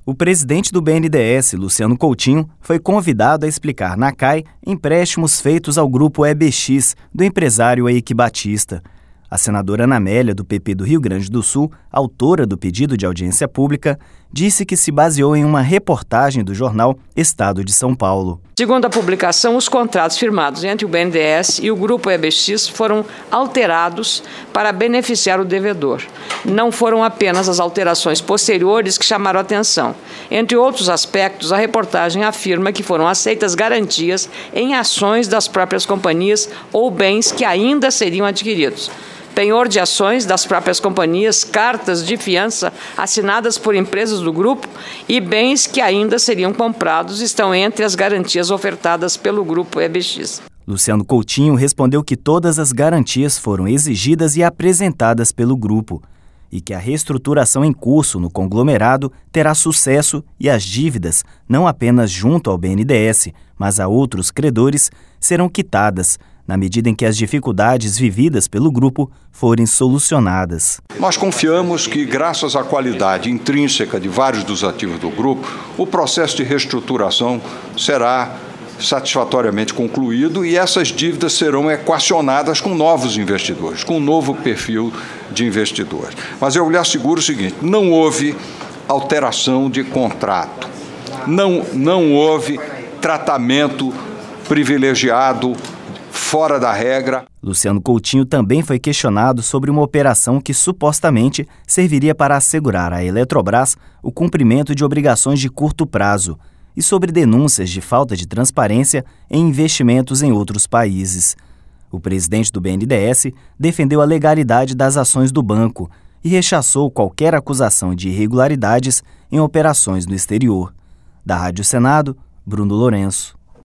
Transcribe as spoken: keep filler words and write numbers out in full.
O presidente do B N D E S, Luciano Coutinho, foi convidado a explicar na C A I empréstimos feitos ao grupo E B X do empresário Eike Batista. A senadora Ana Amélia, do P P do Rio Grande do Sul, autora do pedido de audiência pública, disse que se baseou em uma reportagem do jornal Estado de São Paulo. Segundo a publicação, os contratos firmados entre o B N D E S e o grupo E B X foram alterados para beneficiar o devedor. Não foram apenas as alterações posteriores que chamaram a atenção. Entre outros aspectos, a reportagem afirma que foram aceitas garantias em ações das próprias companhias ou bens que ainda seriam adquiridos. Penhor de ações das próprias companhias, cartas de fiança assinadas por empresas do grupo e bens que ainda seriam comprados estão entre as garantias ofertadas pelo grupo E B X. Luciano Coutinho respondeu que todas as garantias foram exigidas e apresentadas pelo grupo e que a reestruturação em curso no conglomerado terá sucesso e as dívidas, não apenas junto ao B N D E S, mas a outros credores, serão quitadas, na medida em que as dificuldades vividas pelo grupo forem solucionadas. Nós confiamos que, graças à qualidade intrínseca de vários dos ativos do grupo, o processo de reestruturação será satisfatoriamente concluído e essas dívidas serão equacionadas com novos investidores, com um novo perfil de investidores. Mas eu lhe asseguro o seguinte, não houve alteração de contrato, não, não houve tratamento privilegiado fora da regra. Luciano Coutinho também foi questionado sobre uma operação que supostamente serviria para assegurar à Eletrobras o cumprimento de obrigações de curto prazo e sobre denúncias de falta de transparência em investimentos em outros países. O presidente do B N D E S defendeu a legalidade das ações do banco e rechaçou qualquer acusação de irregularidades em operações no exterior. Da Rádio Senado, Bruno Lourenço.